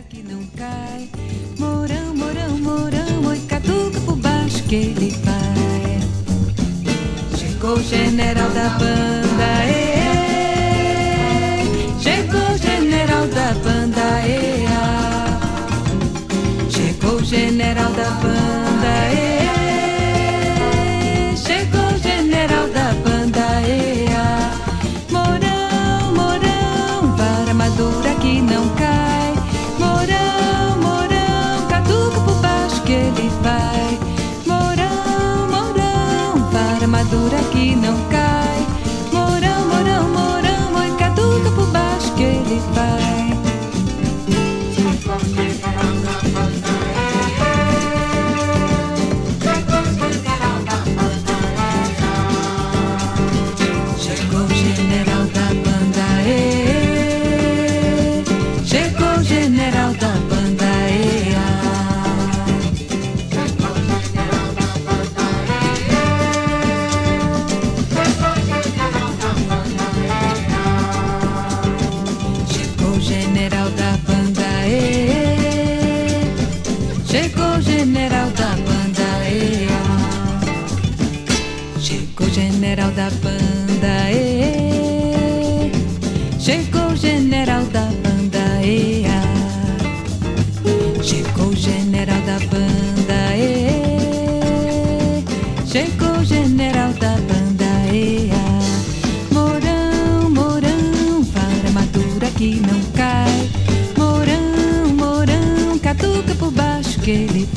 que não cai. Mourão, mourão, mourão, oi, catuca por baixo que ele vai. Chegou o general da banda, chegou o general da banda, chegou o general da banda, chegou o general da banda, Mourão, mourão, vara madura que não cai. Mourão, mourão, catuca por baixo que ele vai. Mourão, mourão, vara madura que não cai. Mourão, mourão, mourão, oi, catuca por baixo que ele vai. Chegou o general da banda, chegou o general da banda, chegou o general da banda, chegou o general da banda, chegou o general da banda, Mourão, mourão, vara madura que não cai. Mourão, mourão, catuca por baixo que ele